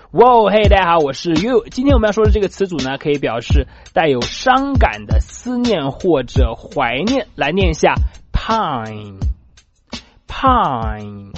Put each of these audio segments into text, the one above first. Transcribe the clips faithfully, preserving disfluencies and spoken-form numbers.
哇，嘿，大家好，我是 You。今天我们要说的这个词组呢，可以表示带有伤感的思念或者怀念。来念一下 pine pine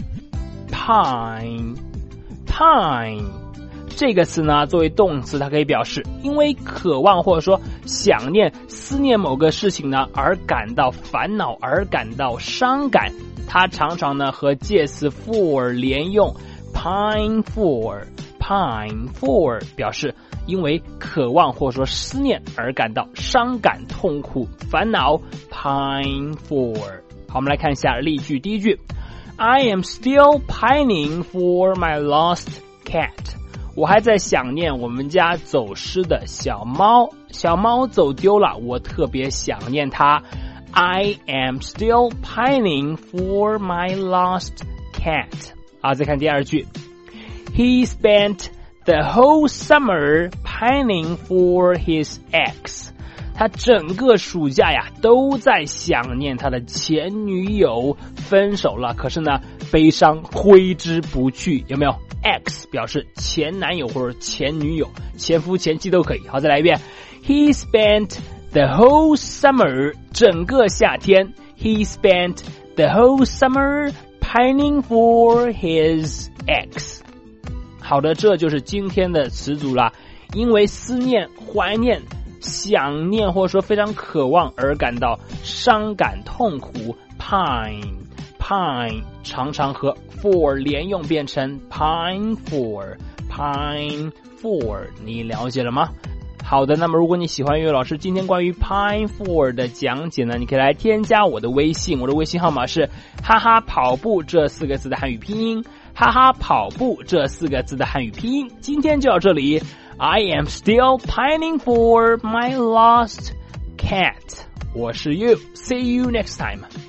pine pine 这个词呢，作为动词，它可以表示因为渴望或者说想念、思念某个事情呢，而感到烦恼，而感到伤感。它常常呢和介词 for 连用 ，pine for pine for 表示因为渴望或者说思念而感到伤感、痛苦、烦恼 ，pine for。好，我们来看一下例句。第一句 ，I am still pining for my lost cat。我还在想念我们家走失的小猫，小猫走丢了，我特别想念它。I am still pining for my lost cat。好，再看第二句。He spent the whole summer pining for his ex。他整个暑假呀都在想念他的前女友，分手了，可是呢悲伤挥之不去，有没有？ Ex 表示前男友或者前女友，前夫前妻都可以。好，再来一遍。He spent the whole summer 整个夏天 He spent the whole summer pining for his ex。 好的，这就是今天的词组啦。因为思念、怀念、想念或者说非常渴望而感到伤感痛苦 pine pine 常常和 for 连用变成 pine for pine for， 你了解了吗？好的，那么如果你喜欢岳老师今天关于 pine for 的讲解呢，你可以来添加我的微信，我的微信号码是哈哈跑步这四个字的汉语拼音，哈哈跑步这四个字的汉语拼音。今天就到这里。I am still pining for my lost cat。 我是 You， see you next time。